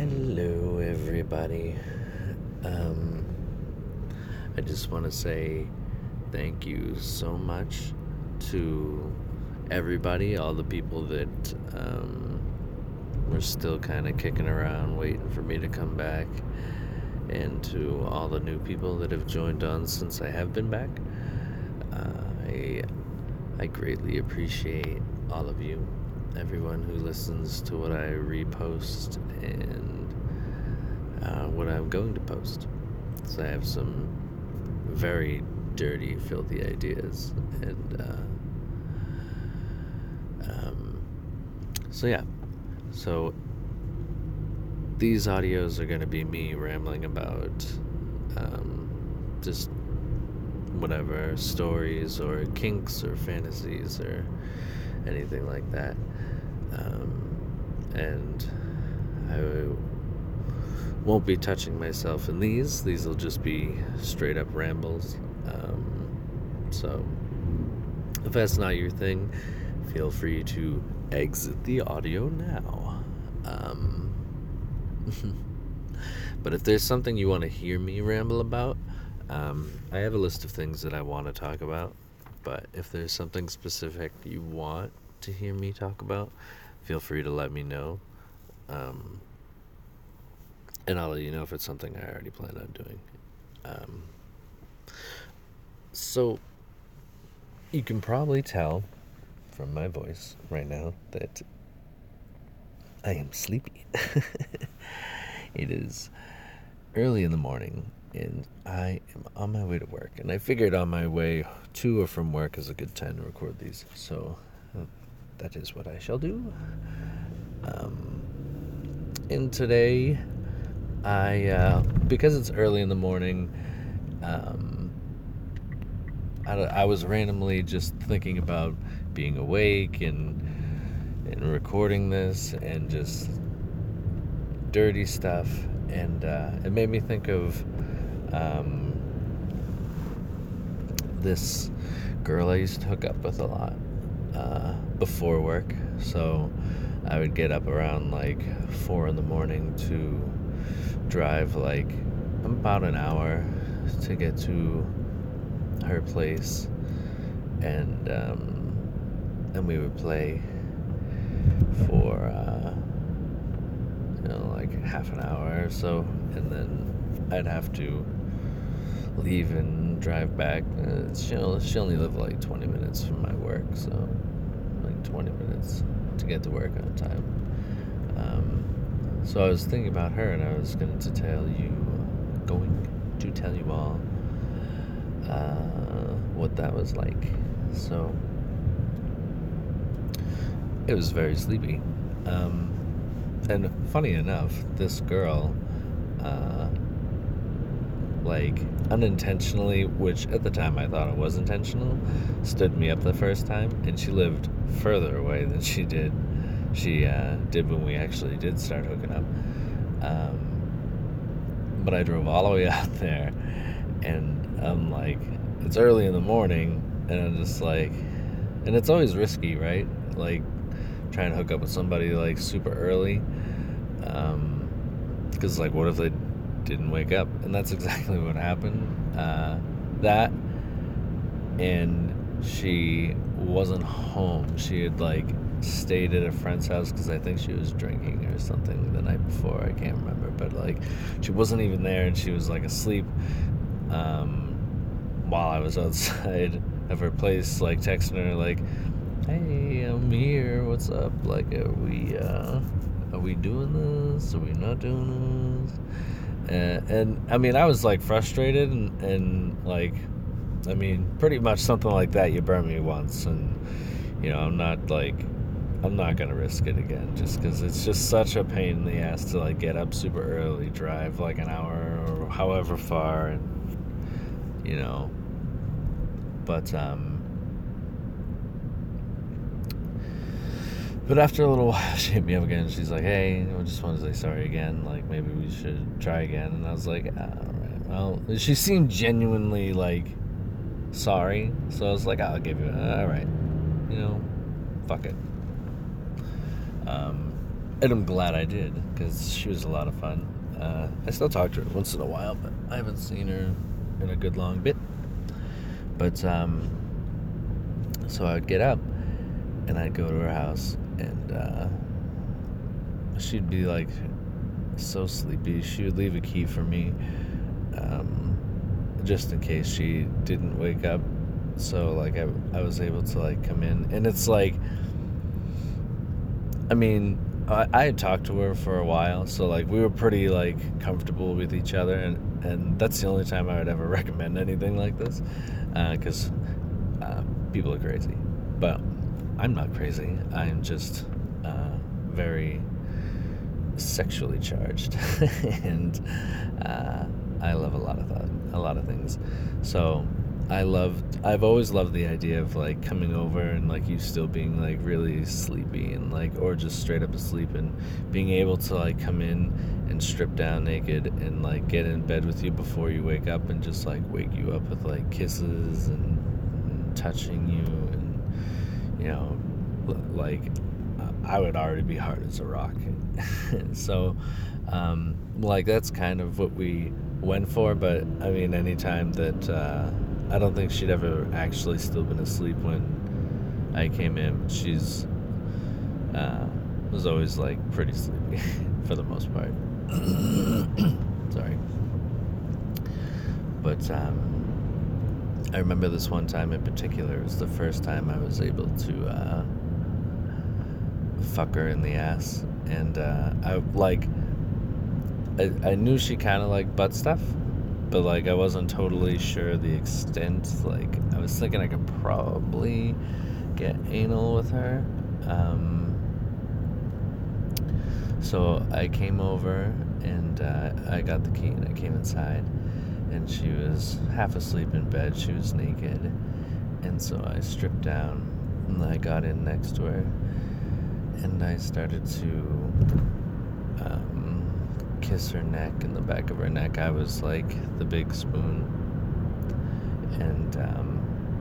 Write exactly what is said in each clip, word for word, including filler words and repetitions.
Hello, everybody. Um, I just want to say thank you so much to everybody, all the people that um, were still kind of kicking around, waiting for me to come back, and to all the new people that have joined on since I have been back. Uh, I I greatly appreciate all of you, everyone who listens to what I repost and uh, what I'm going to post. So I have some very dirty, filthy ideas, and uh, um, so yeah. So these audios are going to be me rambling about um, just whatever stories or kinks or fantasies or anything like that. Um, and I won't be touching myself in these. These will just be straight up rambles. Um, so if that's not your thing, feel free to exit the audio now. Um, but if there's something you want to hear me ramble about, um, I have a list of things that I want to talk about. But if there's something specific you want to hear me talk about, feel free to let me know. Um, and I'll let you know if it's something I already plan on doing. Um, so, you can probably tell from my voice right now that I am sleepy. It is early in the morning, and I am on my way to work. And I figured on my way to or from work is a good time to record these. So, uh, that is what I shall do. Um, and today, I, uh, because it's early in the morning, um, I, I was randomly just thinking about being awake and, and recording this and just dirty stuff. And uh, it made me think of um, this girl I used to hook up with a lot uh, before work. So I would get up around like four in the morning to drive like about an hour to get to her place, and um, and we would play for uh, you know like half an hour or so, and then I'd have to leave and drive back. Uh, she, she only lived like twenty minutes from my work, so like twenty minutes to get to work on time. Um, so I was thinking about her, and I was going to tell you, going to tell you all uh, what that was like. So it was very sleepy. Um, and funny enough, this girl, uh, like unintentionally, which at the time I thought it was intentional, stood me up the first time, and she lived further away than she did. She uh, did when we actually did start hooking up. Um, but I drove all the way out there, and I'm like, it's early in the morning, and I'm just like, and it's always risky, right? Like, trying to hook up with somebody like super early, um, because like, what if they didn't wake up? And that's exactly what happened. Uh, that, and she wasn't home. She had like stayed at a friend's house because I think she was drinking or something the night before. I can't remember, but like, she wasn't even there, and she was like asleep um, while I was outside of her place, like texting her like, hey, I'm here, what's up? Like, are we uh are we doing this? Are we not doing this? And, and I mean, I was like frustrated, and, and like, I mean, pretty much something like that. You burned me once, and you know, I'm not like, I'm not gonna risk it again, just because it's just such a pain in the ass to like get up super early, drive like an hour or however far, and you know. But um, but after a little while, she hit me up again. She's like, "Hey, I just want to say sorry again. Like, maybe we should try again." And I was like, "All right." Well, she seemed genuinely like sorry, so I was like, "I'll give you all right, you know, fuck it." Um, and I'm glad I did, because she was a lot of fun. Uh, I still talk to her once in a while, but I haven't seen her in a good long bit. But, um, so I would get up, and I'd go to her house, and, uh, she'd be, like, so sleepy. She would leave a key for me, um, just in case she didn't wake up. So, like, I, I was able to, like, come in. And it's, like, I mean, I, I had talked to her for a while, so, like, we were pretty, like, comfortable with each other. And, and that's the only time I would ever recommend anything like this, because uh, uh, people are crazy. But I'm not crazy. I'm just uh, very sexually charged, and uh, I love a lot of that, a lot of things. So I loved, I've always loved the idea of like coming over and like you still being like really sleepy and like, or just straight up asleep, and being able to like come in and strip down naked and like get in bed with you before you wake up, and just like wake you up with like kisses and, and touching you, and you know, like I would already be hard as a rock. So, um, like, that's kind of what we went for. But, I mean, anytime that, uh, I don't think she'd ever actually still been asleep when I came in. She's, uh, was always, like, pretty sleepy for the most part. Sorry. But, um, I remember this one time in particular. It was the first time I was able to, uh, fuck her in the ass. And uh, I like I, I knew she kind of liked butt stuff, but like I wasn't totally sure the extent. Like I was thinking I could probably get anal with her. Um, so I came over, and uh, I got the key, and I came inside, and she was half asleep in bed. She was naked, and so I stripped down, and I got in next to her. And I started to um, kiss her neck and the back of her neck. I was like the big spoon. And um,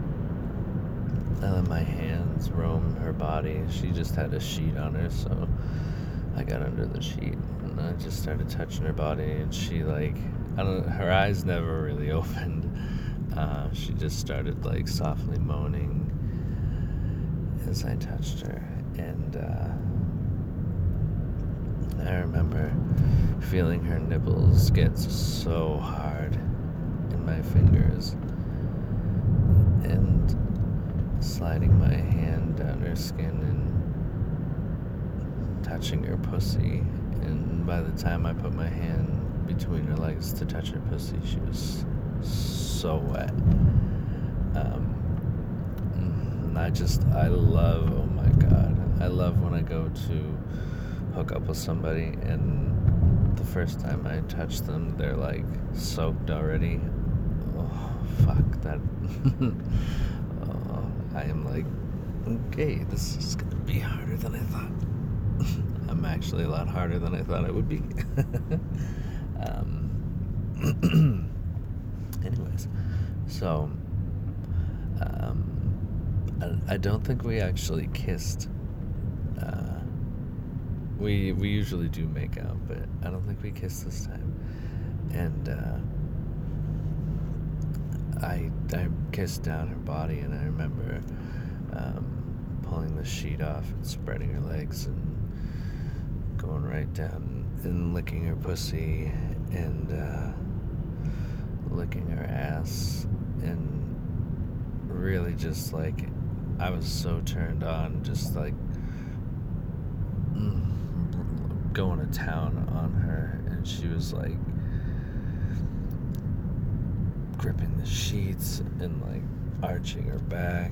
I let my hands roam her body. She just had a sheet on her, so I got under the sheet. And I just started touching her body. And she, like, I don't know, her eyes never really opened. Uh, she just started, like, softly moaning as I touched her. And uh, I remember feeling her nipples get so hard in my fingers, and sliding my hand down her skin and touching her pussy. And by the time I put my hand between her legs to touch her pussy, she was so wet. Um, and I just, I love, oh my God, I love when I go to hook up with somebody and the first time I touch them, they're like soaked already. Oh, fuck that. Oh, I am like, okay, this is gonna be harder than I thought. I'm actually a lot harder than I thought it would be. um, anyways, so, um, I, I don't think we actually kissed. Uh, we we usually do make out, but I don't think we kissed this time. And uh, I I kissed down her body, and I remember um, pulling the sheet off and spreading her legs and going right down and licking her pussy and uh, licking her ass, and really just like I was so turned on, just like mm, going to town on her. And she was like gripping the sheets and like arching her back.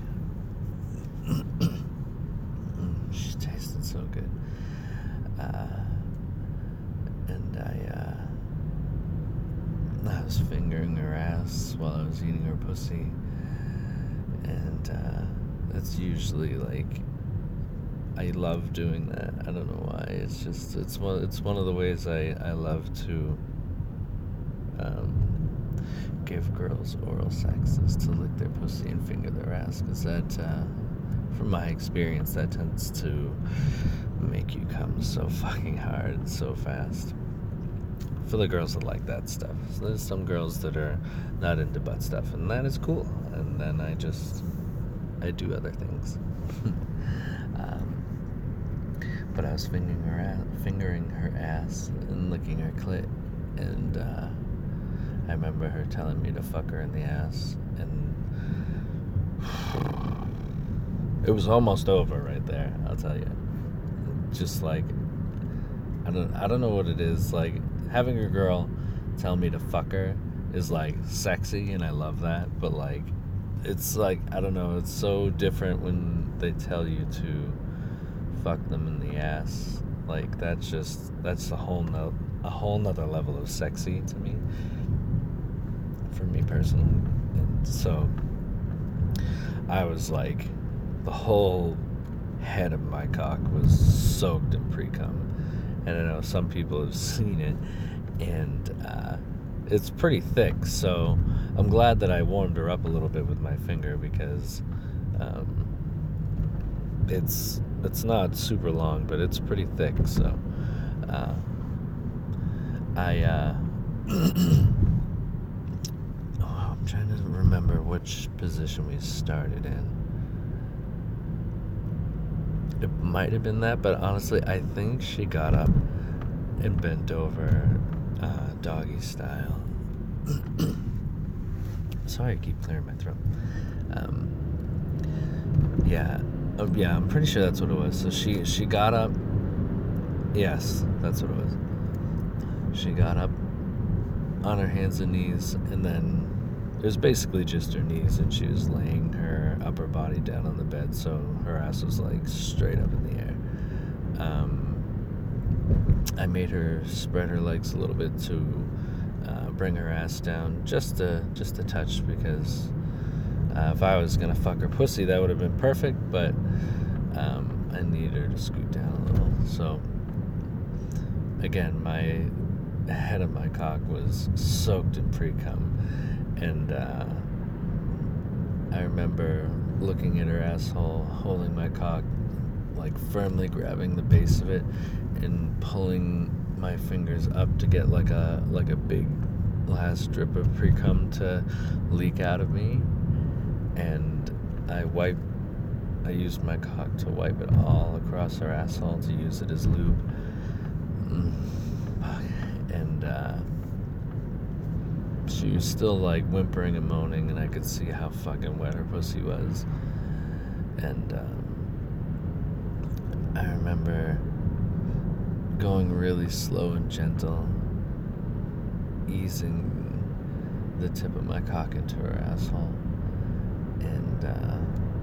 She tasted so good. Uh, and I, uh, I was fingering her ass while I was eating her pussy. And uh, that's usually like, I love doing that. I don't know why. It's just, it's one, it's one of the ways I, I love to um, give girls oral sex, is to lick their pussy and finger their ass. Because that, uh, from my experience, that tends to make you come so fucking hard, so fast. For the girls that like that stuff. So there's some girls that are not into butt stuff, and that is cool. And then I just, I do other things. um, but I was fingering her ass, fingering her ass and licking her clit, and uh, I remember her telling me to fuck her in the ass, and it was almost over right there. I'll tell you. Just like, I don't, I don't know what it is. Like, having a girl tell me to fuck her is like sexy, and I love that. But like, it's like, I don't know. It's so different when they tell you to fuck them in the ass. Like, that's just, that's a whole no, a whole nother level of sexy to me. For me personally, and so I was like, the whole head of my cock was soaked in pre-cum, and I know some people have seen it, and uh, it's pretty thick, so I'm glad that I warmed her up a little bit with my finger, because um, it's it's not super long, but it's pretty thick, so uh, I uh, oh, I'm trying to remember which position we started in. It might have been that, but honestly, I think she got up and bent over, uh, doggy style. Sorry, I keep clearing my throat. Um, yeah, oh, yeah, I'm pretty sure that's what it was. So she she got up. Yes, that's what it was. She got up on her hands and knees, and then it was basically just her knees, and she was laying her upper body down on the bed, so her ass was like straight up in the air. Um, I made her spread her legs a little bit to uh, bring her ass down, just a just a touch, because uh, if I was gonna fuck her pussy, that would have been perfect, but um, I needed her to scoot down a little. So again, my head of my cock was soaked in pre-cum. And uh, I remember looking at her asshole, holding my cock, like firmly grabbing the base of it, and pulling my fingers up to get like a like a big last drip of pre-cum to leak out of me. And I wiped, I used my cock to wipe it all across her asshole to use it as lube. And uh, she was still like whimpering and moaning, and I could see how fucking wet her pussy was. And um, I remember going really slow and gentle, easing the tip of my cock into her asshole. And uh,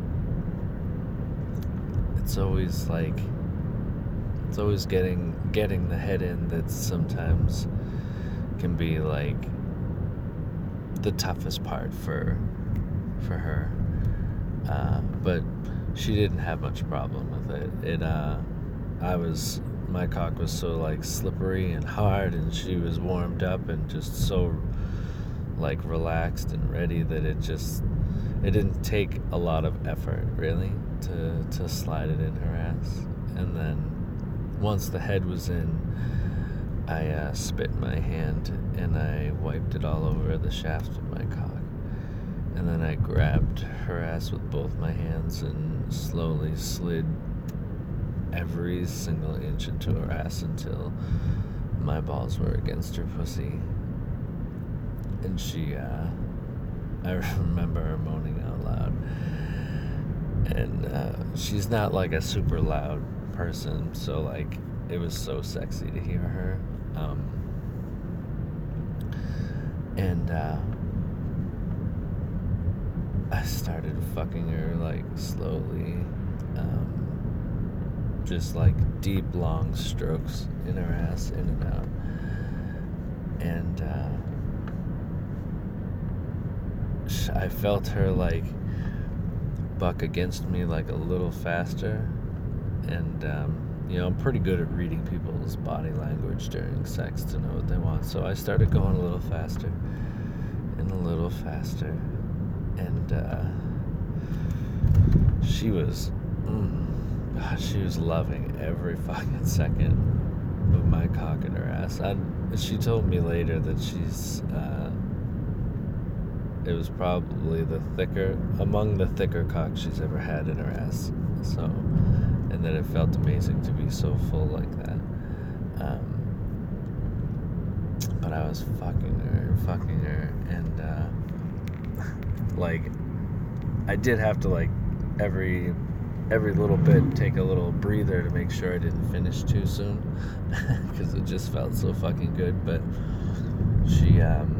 it's always like, it's always getting getting the head in that sometimes can be like the toughest part for for her, uh, but she didn't have much problem with it. It uh, I was my cock was so like slippery and hard, and she was warmed up and just so like relaxed and ready that it just it didn't take a lot of effort really to to slide it in her ass. And then once the head was in, I uh, spit my hand and I wiped it all over the shaft of my cock. And then I grabbed her ass with both my hands and slowly slid every single inch into her ass until my balls were against her pussy. And she, uh, I remember her moaning out loud. And uh, she's not like a super loud person, so like it was so sexy to hear her. Um, and uh, I started fucking her like slowly, um, just like deep long strokes in her ass, in and out. And uh, I felt her like buck against me like a little faster. And um, you know, I'm pretty good at reading people's body language during sex to know what they want. So I started going a little faster and a little faster. And uh, she was, mm, she was loving every fucking second of my cock in her ass. I, she told me later that she's, uh, it was probably the thicker, among the thicker cocks she's ever had in her ass. So, and that it felt amazing to be so full like that. Um, but I was fucking her, fucking her, and, uh, like, I did have to, like, every, every little bit take a little breather to make sure I didn't finish too soon, because it just felt so fucking good. But she, um,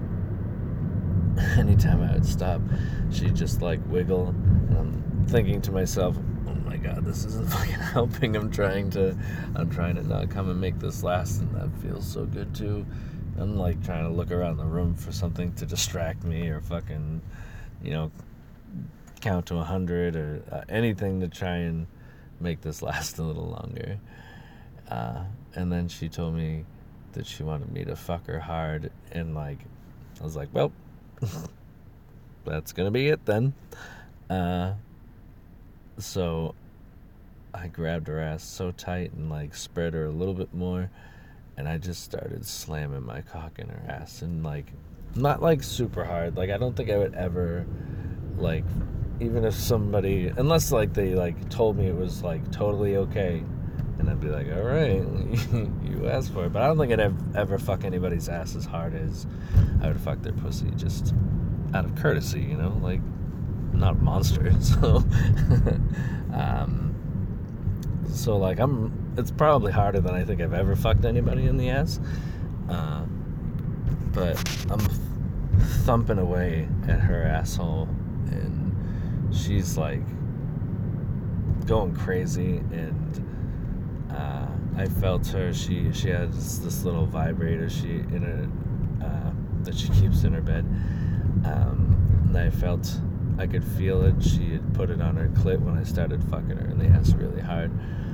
anytime I would stop, she'd just, like, wiggle, and I'm thinking to myself, oh my god, this isn't fucking helping. I'm trying to, I'm trying to not come and make this last, and that feels so good too. I'm, like, trying to look around the room for something to distract me, or fucking, you know, count to a hundred, or uh, anything to try and make this last a little longer. Uh, and then she told me that she wanted me to fuck her hard, and, like, I was like, well, that's gonna be it then. Uh, so I grabbed her ass so tight and, like, spread her a little bit more, and I just started slamming my cock in her ass, and, like, not, like, super hard. Like, I don't think I would ever, like, even if somebody, unless, like, they, like, told me it was, like, totally okay, and I'd be like, all right, you asked for it. But I don't think I'd ever, ever fuck anybody's ass as hard as I would fuck their pussy, just out of courtesy, you know? Like, I'm not a monster, so, um, so, like, I'm, it's probably harder than I think I've ever fucked anybody in the ass, uh, but I'm thumping away at her asshole, and she's, like, going crazy, and uh, I felt her. She she has this little vibrator she in her uh, that she keeps in her bed, um, and I felt, I could feel it. She had put it on her clit when I started fucking her in the ass really hard,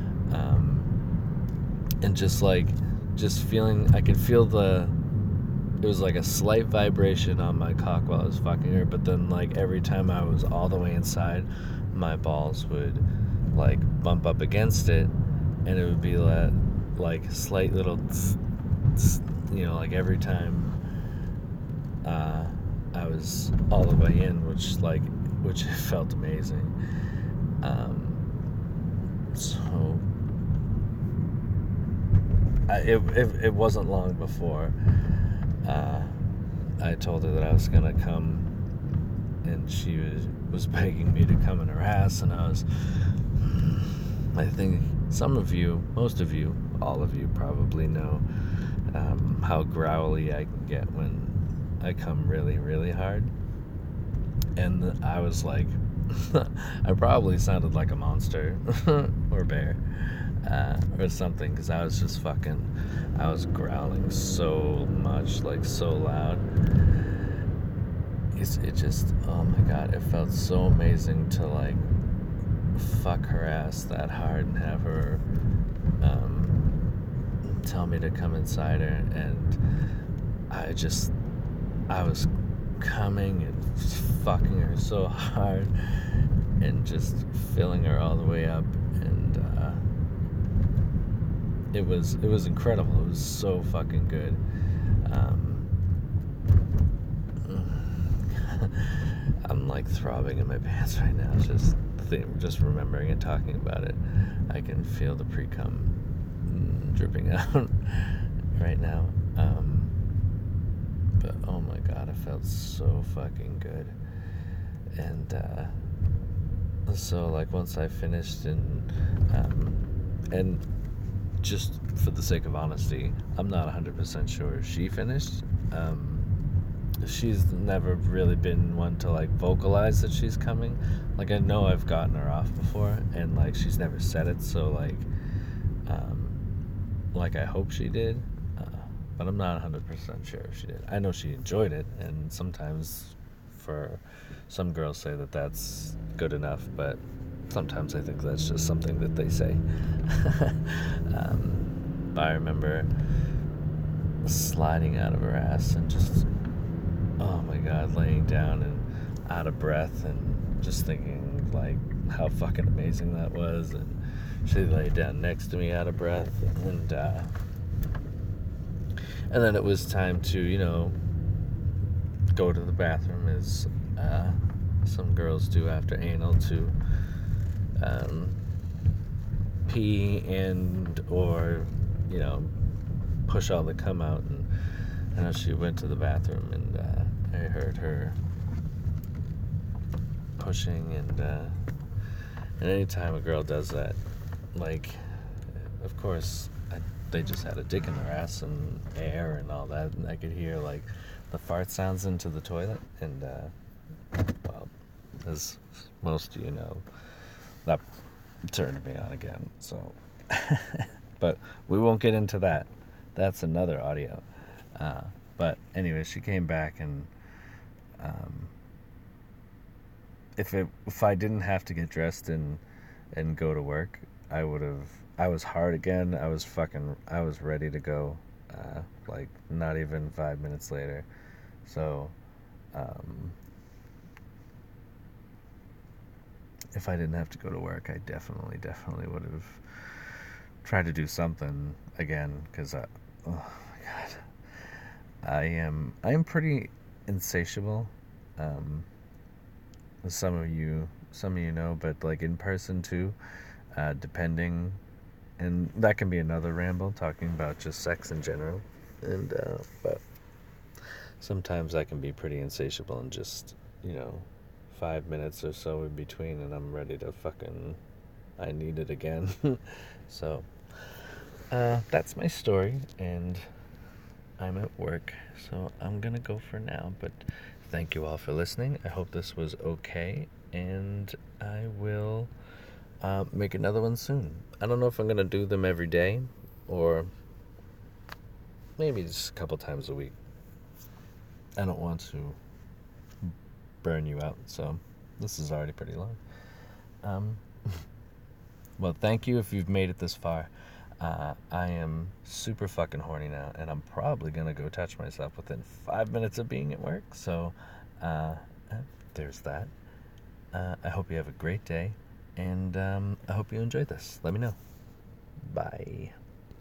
um, and just like just feeling, I could feel the. It was like a slight vibration on my cock while I was fucking her, but then, like, every time I was all the way inside, my balls would, like, bump up against it, and it would be like, like slight little tss, tss, you know, like every time uh, I was all the way in, which, like, which felt amazing. Um, so I, it, it, it wasn't long before Uh, I told her that I was gonna come, and she was, was begging me to come in her ass, and I was, I think some of you, most of you, all of you probably know um, how growly I can get when I come really, really hard, and I was like, I probably sounded like a monster, or bear, uh, or something, because I was just fucking, I was growling so much, like, so loud. It's, it just, oh my god, it felt so amazing to, like, fuck her ass that hard and have her um, tell me to come inside her, and I just, I was coming and fucking her so hard, and just filling her all the way up, and uh, it was it was incredible. It was so fucking good. Um, I'm, like, throbbing in my pants right now, just think, just remembering and talking about it. I can feel the pre-cum dripping out right now. Um, but oh my god, it felt so fucking good. And uh, so, like, once I finished, and um, and just for the sake of honesty, I'm not one hundred percent sure she finished. Um, she's never really been one to, like, vocalize that she's coming. Like, I know I've gotten her off before, and, like, she's never said it, so, like, um, like, I hope she did, uh, but I'm not one hundred percent sure if she did. I know she enjoyed it, and sometimes, for some girls say that that's good enough, but sometimes I think that's just something that they say. um, I remember sliding out of her ass and just, oh my god, laying down and out of breath, and just thinking, like, how fucking amazing that was, and she laid down next to me out of breath, and uh, and then it was time to, you know, go to the bathroom, as uh, some girls do after anal, to um, pee and or, you know, push all the cum out. And I know she went to the bathroom, and uh, I heard her pushing, and uh, and anytime a girl does that, like, of course, I, they just had a dick in their ass and air and all that, and I could hear, like, the fart sounds into the toilet, and, uh, well, as most of you know, that turned me on again, so, but we won't get into that. That's another audio. Uh, but anyway, she came back, and, um, if it, if I didn't have to get dressed and, and go to work, I would have, I was hard again. I was fucking, I was ready to go, uh, like, not even five minutes later. So, um, if I didn't have to go to work, I definitely, definitely would have tried to do something again, because I, oh my God, I am, I am pretty insatiable, um, some of you, some of you know, but, like, in person too, uh, depending, and that can be another ramble, talking about just sex in general, and, uh, but sometimes I can be pretty insatiable, and just, you know, five minutes or so in between, and I'm ready to fucking, I need it again. So, uh, that's my story, and I'm at work, so I'm gonna go for now, but thank you all for listening. I hope this was okay, and I will uh, make another one soon. I don't know if I'm gonna do them every day, or maybe just a couple times a week. I don't want to burn you out, so this is already pretty long. Um, well, thank you if you've made it this far. Uh, I am super fucking horny now, and I'm probably gonna go touch myself within five minutes of being at work, so uh, there's that. Uh, I hope you have a great day, and um, I hope you enjoyed this. Let me know. Bye.